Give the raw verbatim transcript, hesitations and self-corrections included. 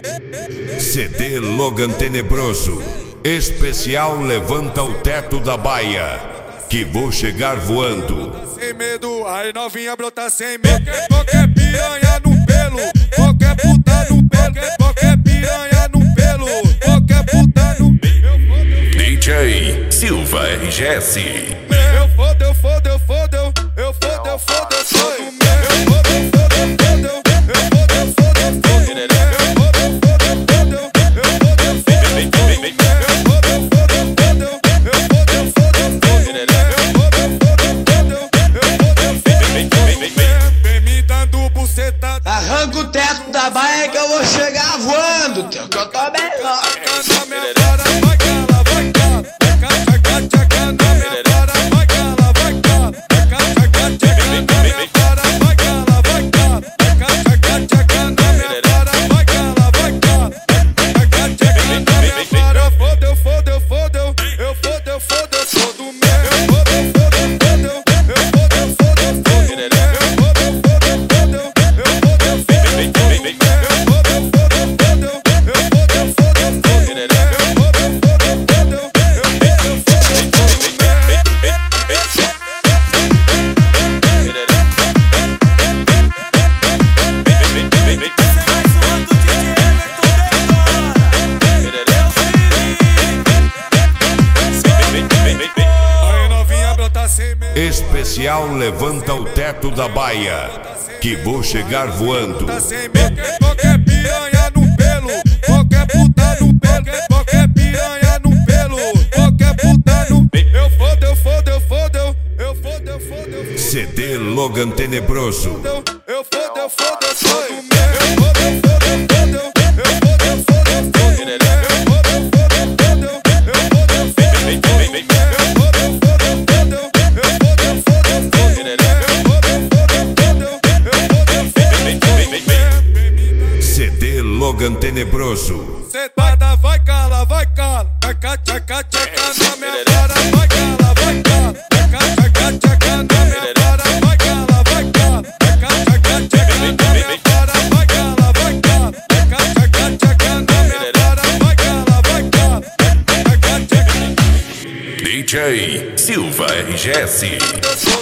C D Logan Tenebroso. Especial Levanta o Teto da Baia, que vou chegar voando. Sem medo, aí novinha brota sem medo. Qualquer piranha no pelo, qualquer puta no pelo, qualquer piranha no pelo, qualquer puta no pelo. D J Silva R G S. Eu fodo, eu fodo, eu fodo, eu fodo, eu fodo, eu fodo. Eu fodo, eu fodo, eu fodo, eu fodo, eu fodo, eu fodo. Arranca o teto da baia que eu vou chegar voando, teu que eu tô melhor. Especial Levanta o Teto da Baia, que vou chegar voando. Qualquer piranha no pelo, qualquer puta no pelo, qualquer piranha no pelo, qualquer puta no pelo. Eu fodo, eu fodo, eu fodo, eu fodo, eu fodo, eu fodo. C D Logan Tenebroso. Eu fodo, eu fodo, eu fodo. Eu fodo, eu fodo, eu fodo, eu fodo, eu fodo, eu fodo. C D Logan Tenebroso. Sentada, vai cala, vai cala. Tchaca, tchaca, tchaca na minha cara. Vai cala, vai cala. Tchaca, tchaca, tchaca na minha cara. Vai cala, vai cala. Tchaca, tchaca, tchaca na minha cara. Vai cala, vai cala. Tchaca, tchaca, tchaca na minha cara. Vai cala, vai cala. Tchaca, tchaca. D J Silva R G S.